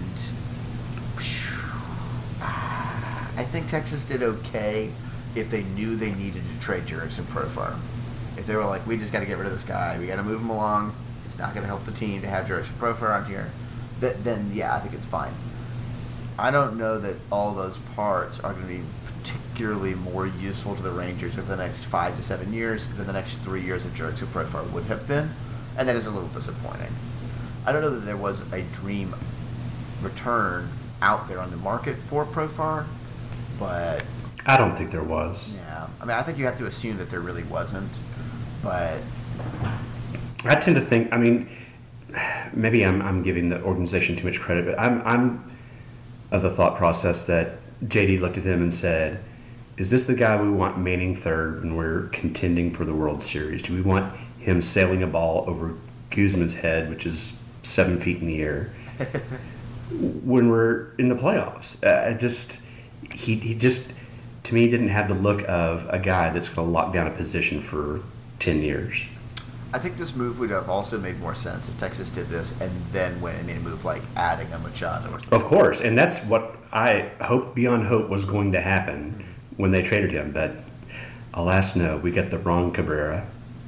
I think Texas did okay if they knew they needed to trade Jurickson Profar. If they were like, we just got to get rid of this guy, we got to move him along, it's not going to help the team to have Jurickson Profar on here, then yeah, I think it's fine. I don't know that all those parts are going to be particularly more useful to the Rangers over the next 5 to 7 years than the next 3 years of Jurickson Profar would have been, and that is a little disappointing. I don't know that there was a dream return out there on the market for Profar, but I don't think there was. yeah, I mean, I think you have to assume that there really wasn't, but I tend to think. I mean, maybe I'm giving the organization too much credit, but I'm of the thought process that JD looked at him and said, "Is this the guy we want manning third when we're contending for the World Series? Do we want him sailing a ball over Guzman's head, which is 7 feet in the air, when we're in the playoffs?" He just, to me, didn't have the look of a guy that's going to lock down a position for 10 years. I think this move would have also made more sense if Texas did this and then went and made a move like adding a Machado or something. Of course, and that's what I hope beyond hope was going to happen when they traded him. But alas, no, we got the wrong Cabrera.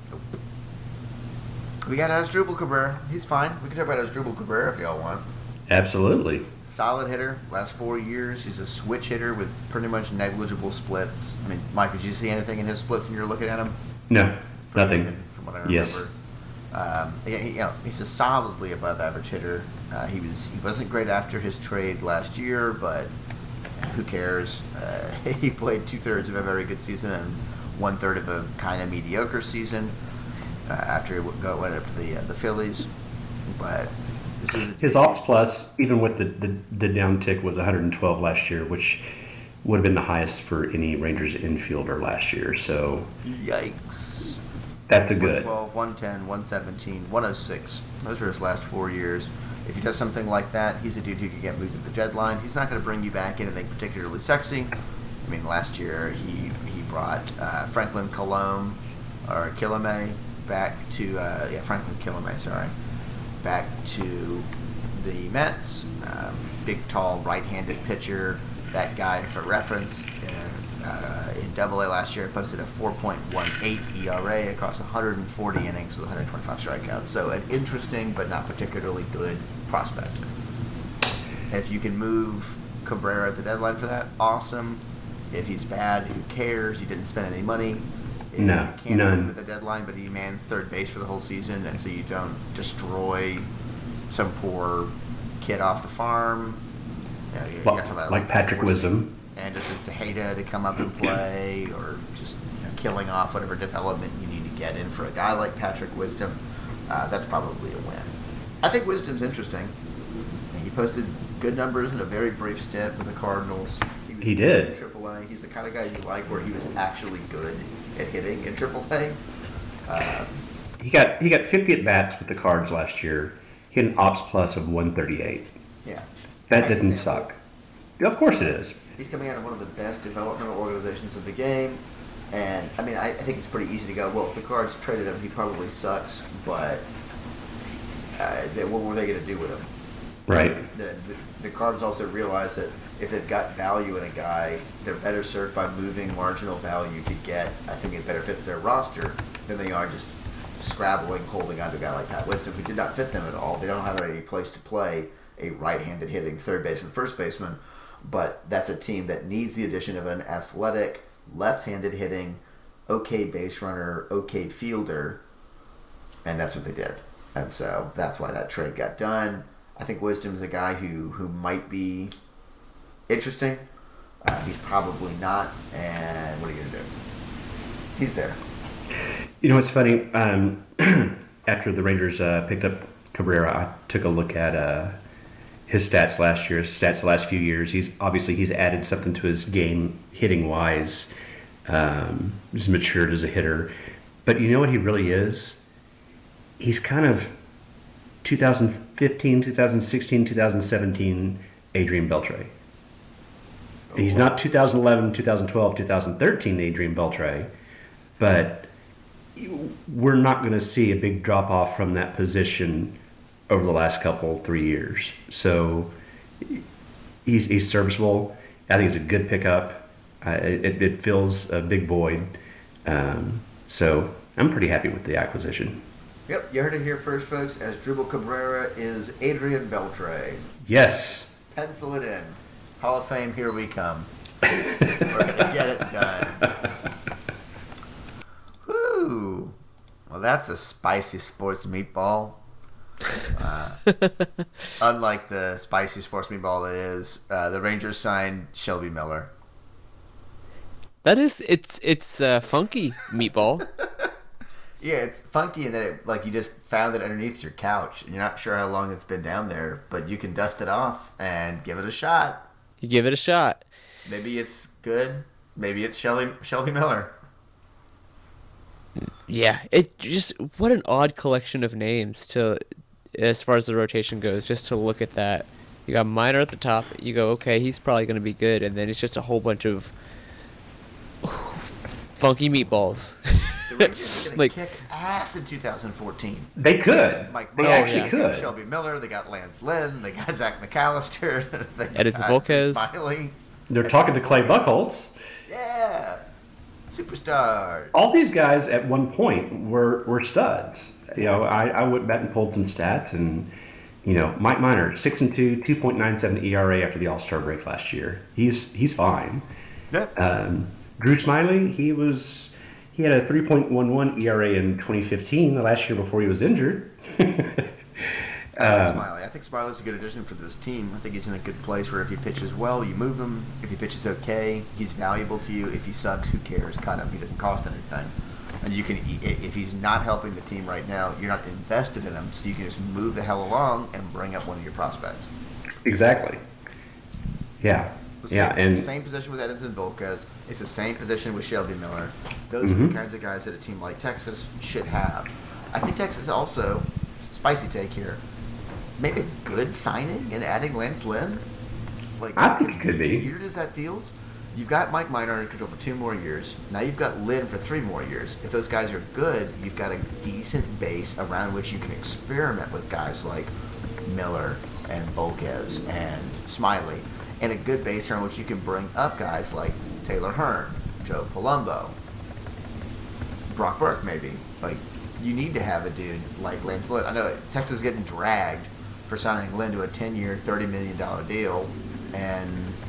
We got Asdrubal Cabrera. He's fine. We can talk about Asdrubal Cabrera if y'all want. Absolutely. Solid hitter. Last 4 years, he's a switch hitter with pretty much negligible splits. I mean, Mike, did you see anything in his splits when you were looking at him? No, Pretty nothing. even, from what I remember. Yes. Again, he's a solidly above average hitter. He wasn't great after his trade last year, but who cares? He played 2/3 of a very good season and 1/3 of a kind of mediocre season after he went up to the Phillies. But this is His ops plus, even with the down tick, was 112 last year, which would have been the highest for any Rangers infielder last year. So yikes. that's a good. 112, 110, 117, 106. Those are his last 4 years. If he does something like that, he's a dude who could get moved at the deadline. He's not going to bring you back anything particularly sexy. I mean, last year he brought Franklin Kilome back to Franklin Kilome, sorry, back to the Mets. Big, tall, right-handed pitcher. That guy, for reference, in Double-A last year, posted a 4.18 ERA across 140 innings with 125 strikeouts. So an interesting but not particularly good prospect. If you can move Cabrera at the deadline for that, awesome. If he's bad, who cares? You didn't spend any money. If No, you can't none. move him at the deadline, but he mans third base for the whole season, and so you don't destroy some poor kid off the farm. You know, you're talking about Like Patrick forcing Wisdom. Anderson Tejeda to come up and play, or just killing off whatever development you need to get in for a guy like Patrick Wisdom. That's probably a win. I think Wisdom's interesting. He posted good numbers in a very brief stint with the Cardinals. Was He did. in AAA. He's the kind of guy you like, where he was actually good at hitting in AAA. He got 50 at bats with the Cards last year. He had an ops plus of 138. Yeah, That Right didn't example. suck. Of course it is. He's coming out of one of the best developmental organizations of the game. And, I mean, I think it's pretty easy to go, well, if the Cards traded him, he probably sucks, but what were they going to do with him? Right. The Cards also realize that if they've got value in a guy, they're better served by moving marginal value to get, I think it better fits their roster than they are just scrabbling, holding on to a guy like Pat Wisdom, who did not fit them at all. They don't have a place to play a right-handed hitting third baseman, first baseman, but that's a team that needs the addition of an athletic, left-handed hitting, okay base runner, okay fielder, and that's what they did. And so that's why that trade got done. I think Wisdom's a guy who might be interesting. He's probably not, and what are you going to do? He's there. You know, it's funny. After the Rangers picked up Cabrera, I took a look at his stats last year, his stats the last few years. He's added something to his game hitting wise. He's matured as a hitter. But you know what he really is? He's kind of 2015, 2016, 2017 Adrian Beltre. He's not 2011, 2012, 2013 Adrian Beltre, but we're not going to see a big drop off from that position over the last 3 years. So he's serviceable. I think it's a good pickup. It fills a big void. So I'm pretty happy with the acquisition. Yep, you heard it here first, folks. As Dribble Cabrera is Adrian Beltre. Yes. Pencil it in. Hall of Fame, here we come. We're going to get it done. Woo! Well, that's a spicy sports meatball. Unlike the spicy sports meatball that is, the Rangers signed Shelby Miller. That is, it's funky meatball. Yeah, it's funky in that you just found it underneath your couch. And you're not sure how long it's been down there, but you can dust it off and give it a shot. You give it a shot. Maybe it's good. Maybe it's Shelby Miller. Yeah, it just, what an odd collection of names to, as far as the rotation goes, just to look at that. You got Minor at the top. You go, okay, he's probably going to be good, and then it's just a whole bunch of funky meatballs. The Rangers are going to kick ass in 2014. They could. They actually could. Shelby Miller. They got Lance Lynn. They got Zach McAllister. They Edison got Volquez. Smiley. They're talking to Clay Buchholz. Yeah. Superstars. All these guys at one point were studs. I went back and pulled some stats, and Mike Minor, 6-2, 2.97 ERA after the All-Star break last year. He's fine. Yeah. Drew Smiley, he had a 3.11 ERA in 2015, the last year before he was injured. Smiley. I think Smiley's a good addition for this team. I think he's in a good place where if he pitches well, you move him. If he pitches okay, he's valuable to you. If he sucks, who cares? Cut him. He doesn't cost anything. And you can, if he's not helping the team right now, you're not invested in him, so you can just move the hell along and bring up one of your prospects. Exactly. Yeah. It's the same position with Edinson Volquez. It's the same position with Shelby Miller. Those are the kinds of guys that a team like Texas should have. I think Texas also, spicy take here, made a good signing in adding Lance Lynn. I think it could be. As weird as that feels, you've got Mike Minor under control for 2 more years. Now you've got Lynn for 3 more years. If those guys are good, you've got a decent base around which you can experiment with guys like Miller and Volquez and Smiley, and a good base around which you can bring up guys like Taylor Hearn, Joe Palumbo, Brock Burke maybe. You need to have a dude like Lance Lynn. I know Texas is getting dragged for signing Lynn to a 10-year, $30 million deal, a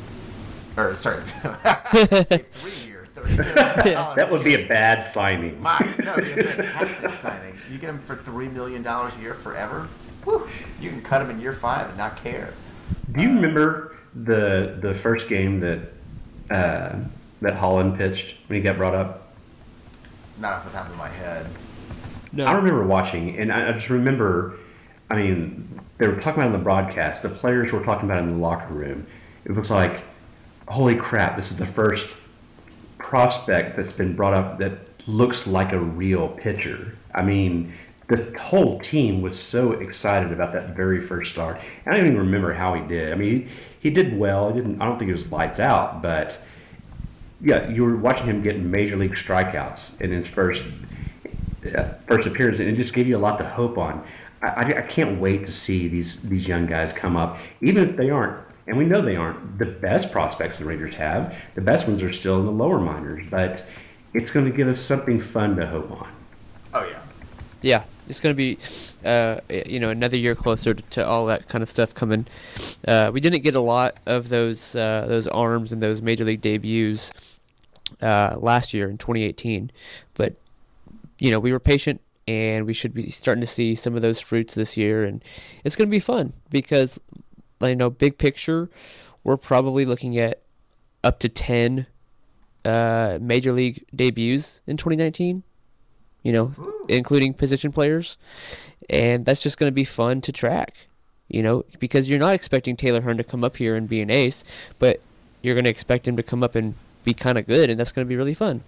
3-year, $30 million. That would be a bad signing. No, it'd be a fantastic signing. You get him for $3 million a year forever. Whew, you can cut him in year 5 and not care. Do you remember the first game that Holland pitched when he got brought up? Not off the top of my head. No. I remember watching, and I just remember, they were talking about it on the broadcast. The players were talking about it in the locker room. It was like, holy crap, this is the first prospect that's been brought up that looks like a real pitcher. The whole team was so excited about that very first start. And I don't even remember how he did. He did well. I don't think it was lights out, but yeah, you were watching him get major league strikeouts in his first appearance, and it just gave you a lot to hope on. I can't wait to see these young guys come up, even if they aren't, and we know they aren't the best prospects the Rangers have. The best ones are still in the lower minors, but it's going to give us something fun to hope on. Oh yeah. Yeah, it's going to be, another year closer to all that kind of stuff coming. We didn't get a lot of those arms and those major league debuts last year in 2018, but we were patient, and we should be starting to see some of those fruits this year, and it's going to be fun because, big picture, we're probably looking at up to 10 major league debuts in 2019. Including position players, and that's just going to be fun to track. Because you're not expecting Taylor Hearn to come up here and be an ace, but you're going to expect him to come up and be kind of good, and that's going to be really fun.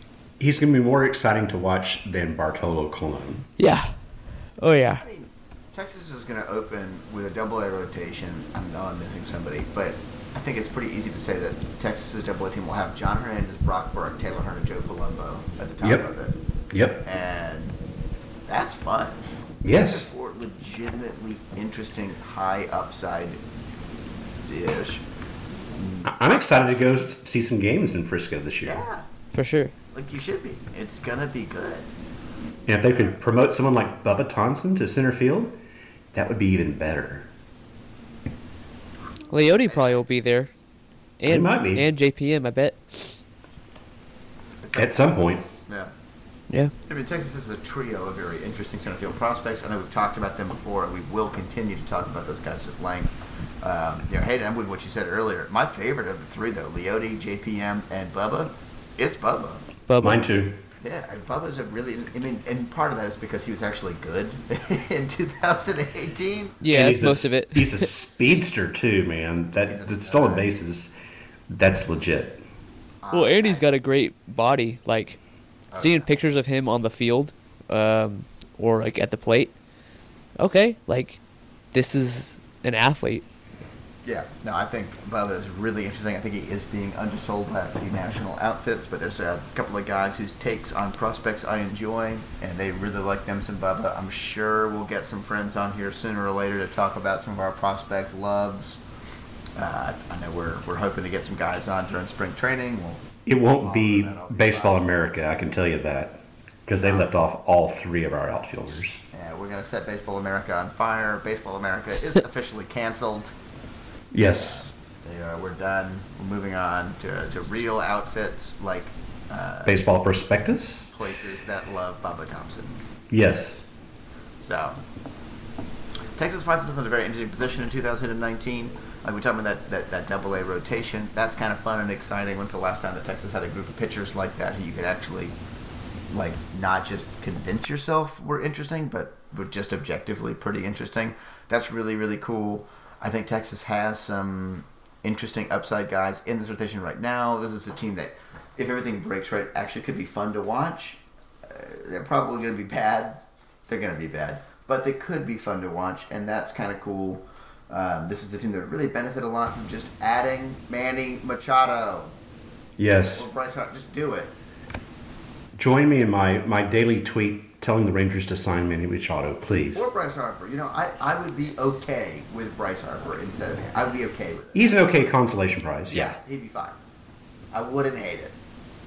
He's going to be more exciting to watch than Bartolo Colon. Yeah. Oh, yeah. Texas is going to open with a double-A rotation. I know I'm missing somebody, but I think it's pretty easy to say that Texas's double-A team will have John Hernandez, Brock Burke, Taylor Hunter, Joe Palumbo at the top of it. Yep. And that's fun. Yes. For legitimately interesting, high upside ish. I'm excited to go see some games in Frisco this year. Yeah, For sure. like you should be. It's gonna be good. And if they could promote someone like Bubba Thompson to center field, that would be even better. Leote probably will be there. And, He might be. And JPM, I bet. At some point. Yeah. Yeah. I mean, Texas is a trio of very interesting center field prospects. I know we've talked about them before, and we will continue to talk about those guys at length. Hayden, I'm with what you said earlier. My favorite of the three, though, Leote, JPM, and Bubba, it's Bubba. Bubba. Mine too. Yeah, Bubba's a really, I mean, and part of that is because he was actually good in 2018. Yeah, And that's he's most of it. He's a speedster too, man. That He's a the stolen stud. bases, that's legit. Well, and he's got a great body. Like, seeing pictures of him on the field, or like at the plate. Okay, like, this is an athlete. Yeah, no, I think Bubba is really interesting. I think he is being undersold by a few national outfits, but there's a couple of guys whose takes on prospects I enjoy, and they really like them some Bubba. I'm sure we'll get some friends on here sooner or later to talk about some of our prospect loves. I know we're hoping to get some guys on during spring training. It won't be All that, Baseball all these America, I can tell you that, because they left off all three of our outfielders. Yeah, we're going to set Baseball America on fire. Baseball America is officially canceled. Yes, We're done. We're moving on to real outfits like Baseball Prospectus. places that love Bubba Thompson. Yes, So, Texas finds itself in a very interesting position in 2019. Like we're talking about that double-A rotation. That's kind of fun and exciting. When's the last time that Texas had a group of pitchers like that who you could actually, like, not just convince yourself were interesting, but were just objectively pretty interesting? That's really, really cool. I think Texas has some interesting upside guys in this rotation right now. This is a team that, if everything breaks right, actually could be fun to watch. They're probably going to be bad. They're going to be bad. But they could be fun to watch, and that's kind of cool. This is the team that would really benefit a lot from just adding Manny Machado yes. or Bryce Harper. Just do it. Join me in my daily tweet telling the Rangers to sign Manny Machado, please. Or Bryce Harper. You know, I would be okay with Bryce Harper instead of him. I would be okay with it. He's an okay consolation prize. Yeah. He'd be fine. I wouldn't hate it.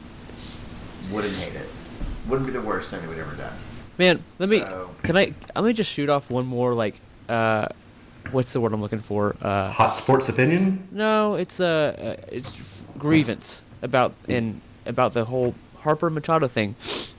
Wouldn't hate it. Wouldn't be the worst thing that we'd ever done. Man, let me. So- Let me just shoot off one more, like, what's the word I'm looking for? Hot sports opinion. No, it's grievance about the whole Harper Machado thing.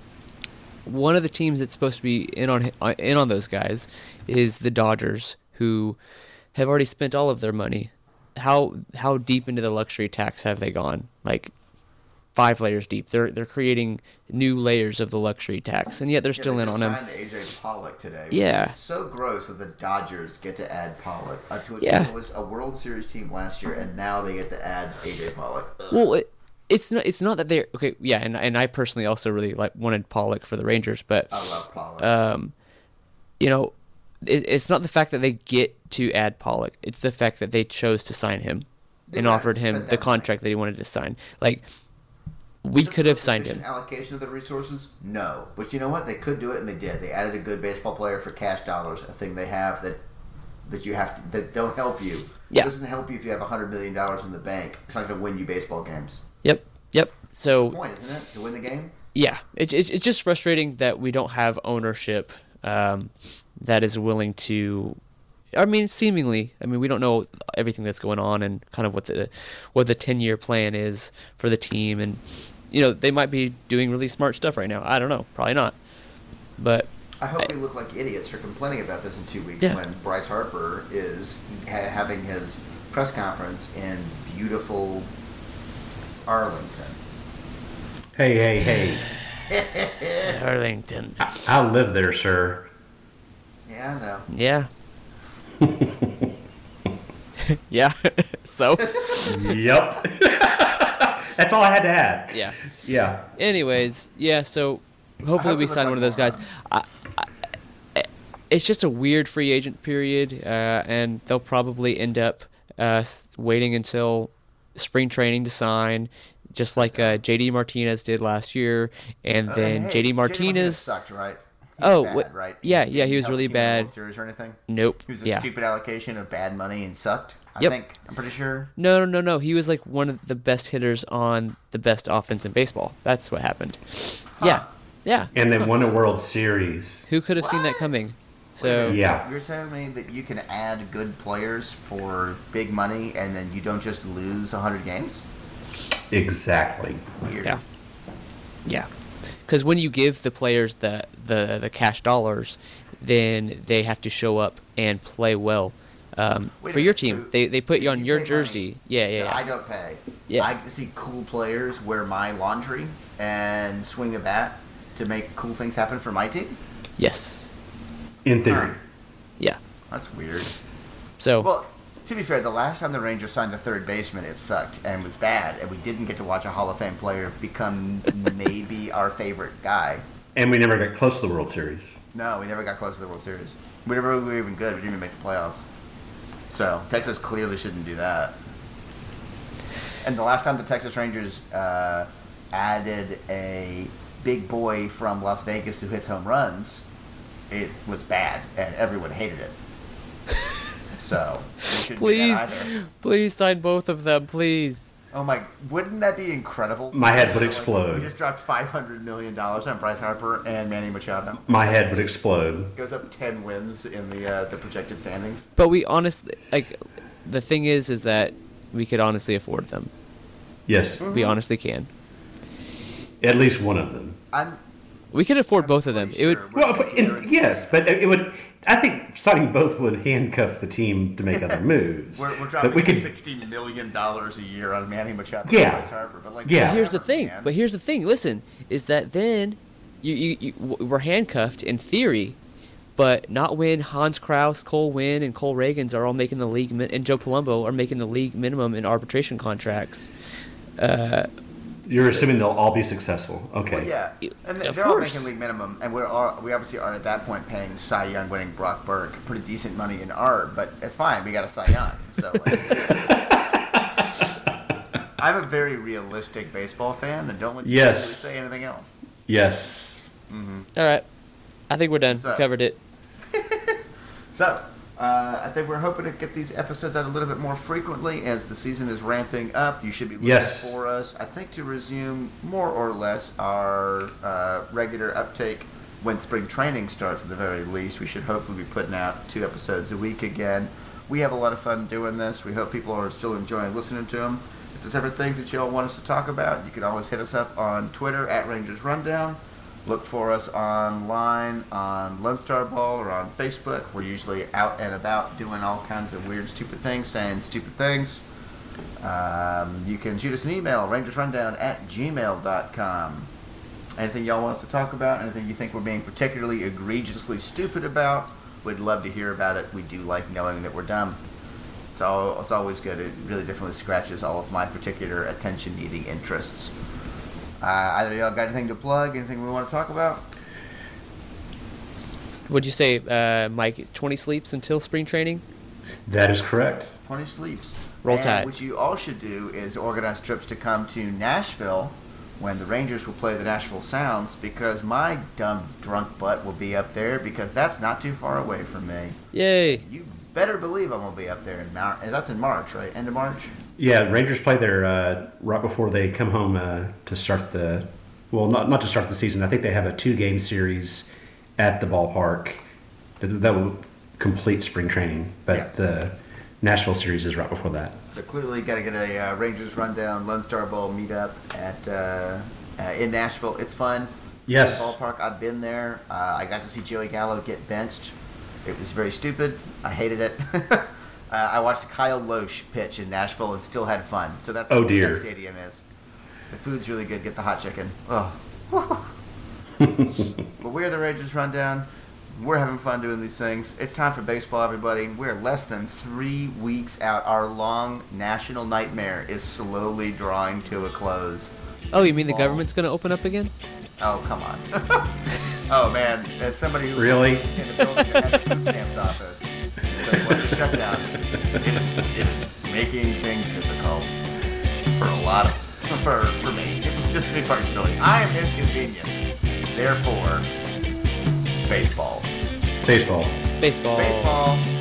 One of the teams that's supposed to be in on those guys is the Dodgers, who have already spent all of their money. How deep into the luxury tax have they gone? Like 5 layers deep. They're creating new layers of the luxury tax, and yet they're still in on him. They signed AJ Pollock today. Yeah. It's so gross that the Dodgers get to add Pollock to a team Yeah. that was a World Series team last year, and now they get to add AJ Pollock. Ugh. Well, it's not that they're okay. Yeah, and I personally also really wanted Pollock for the Rangers, but I love Pollock. you know, it's not the fact that they get to add Pollock. It's the fact that they chose to sign him and Right, offered him spent the that contract that he wanted to sign. Like, we Is it could the have most signed efficient him. allocation of the resources? No. But you know what? They could do it, and they did. They added a good baseball player for cash dollars, a thing they have that you have to, that don't help you. Yeah. It doesn't help you if you have $100 million in the bank. It's not going to win you baseball games. Yep. That's the So point, isn't it? To win the game? yeah, it's just frustrating that we don't have ownership that is willing to. I mean, seemingly. I mean, we don't know everything that's going on and kind of what the 10-year plan is for the team, and you know they might be doing really smart stuff right now. I don't know, probably not, but I hope we look like idiots for complaining about this in 2 weeks Yeah. when Bryce Harper is having his press conference in beautiful Arlington. Hey. Arlington. I live there, sir. Yeah, I know. Yeah. Yeah. So. Yep. That's all I had to add. Yeah. Yeah. Anyways, yeah. So hopefully hope we we look sign like one of those guys. morons. it's just a weird free agent period, and they'll probably end up waiting until spring training to sign, just like JD Martinez did last year, and then Hey, JD Martinez sucked, right? He Oh, was bad, right? yeah, Didn't he was help really the team in the bad. World Series or anything? Nope. He was a Yeah. stupid allocation of bad money and sucked. Yep. I'm pretty sure. No. He was like one of the best hitters on the best offense in baseball. That's what happened. Yeah. And they won a World Series. Who could have seen that What? coming? So Yeah. You're telling me that you can add good players for big money and then you don't just lose 100 games? Exactly. Weird. yeah. Because when you give the players the cash dollars, then they have to show up and play well Wait for a your minute, team. so They put you on you your pay jersey. money Yeah. that I don't pay. Yeah. I get to see cool players wear my laundry and swing a bat to make cool things happen for my team? Yes. In theory. Huh. Yeah. That's weird. So Well, to be fair, the last time the Rangers signed a third baseman, it sucked and was bad, and we didn't get to watch a Hall of Fame player become maybe our favorite guy. And we never got close to the World Series. No, we never got close to the World Series. We never were even good. We didn't even make the playoffs. So Texas clearly shouldn't do that. And the last time the Texas Rangers added a big boy from Las Vegas who hits home runs, it was bad, and everyone hated it. So we shouldn't do please, that either. please sign both of them, please. Oh my! Wouldn't that be incredible? My head would Like, explode. we just dropped $500 million on Bryce Harper and Manny Machado. My head would explode. Goes up 10 wins in the projected standings. But we honestly the thing is that we could honestly afford them. Yes. Mm-hmm. We honestly can. At least one of them. We could afford both of them. pretty It would. sure. Well, yes, but it would. I think signing both would handcuff the team to make other moves. We're But dropping we could. $60 million a year on Manny Machado Yeah. and Bryce Harper. But like, Yeah. But here's the whatever, thing. man. But here's the thing. Listen, is that then we're handcuffed in theory, but not when Hans Kraus, Cole Winn, and Cole Reagans are all making the league and Joe Palumbo are making the league minimum in arbitration contracts. You're assuming they'll all be successful. Okay. Well, yeah, and Of they're all course. making league minimum, and we obviously are at that point paying Cy Young winning Brock Burke pretty decent money in ARB, but it's fine. We got a Cy Young, so. I'm a very realistic baseball fan, and don't let you Yes. really say anything else. Yes. All right, I think we're done. So- Covered it. So, I think we're hoping to get these episodes out a little bit more frequently as the season is ramping up. You should be looking Yes. for us, I think, to resume more or less our regular uptake when spring training starts at the very least. We should hopefully be putting out 2 episodes a week again. We have a lot of fun doing this. We hope people are still enjoying listening to them. If there's ever things that y'all want us to talk about, you can always hit us up on Twitter at Rangers Rundown. Look for us online on Lone Star Ball or on Facebook. We're usually out and about doing all kinds of weird, stupid things, saying stupid things. You can shoot us an email, rangersrundown@gmail.com. Anything y'all want us to talk about, anything you think we're being particularly egregiously stupid about, we'd love to hear about it. We do like knowing that we're dumb. It's always good. It really definitely scratches all of my particular attention-needing interests. Either of y'all got anything to plug? Anything we want to talk about? Would you say, Mike? 20 sleeps until spring training. That is correct. 20 sleeps. Roll And Tide. what you all should do is organize trips to come to Nashville when the Rangers will play the Nashville Sounds, because my dumb drunk butt will be up there, because that's not too far away from me. Yay! You better believe I'm going to be up there in March. That's in March, right? End of March? Yeah, Rangers play there right before they come home to start the. Well, not to start the season. I think they have a 2-game series at the ballpark that will complete spring training. But Yes. the Nashville series is right before that. So clearly got to get a Rangers Rundown Lone Star Bowl meetup at in Nashville. It's fun. Yes. The ballpark. I've been there. I got to see Joey Gallo get benched. It was very stupid. I hated it. I watched Kyle Loesch pitch in Nashville and still had fun. So that's Oh, what dear. that stadium is. The food's really good. Get the hot chicken. Oh. But we're the Rangers Rundown. We're having fun doing these things. It's time for baseball, everybody. We're less than 3 weeks out. Our long national nightmare is slowly drawing to a close. Oh, you mean the Baseball. government's gonna open up again? Oh, come on. Oh man, as somebody who Really? works in a building that has a food stamps office, the shutdown, it is making things difficult for a lot of for me. Just me personally, I am inconvenienced. Therefore, baseball. Baseball. Baseball. Baseball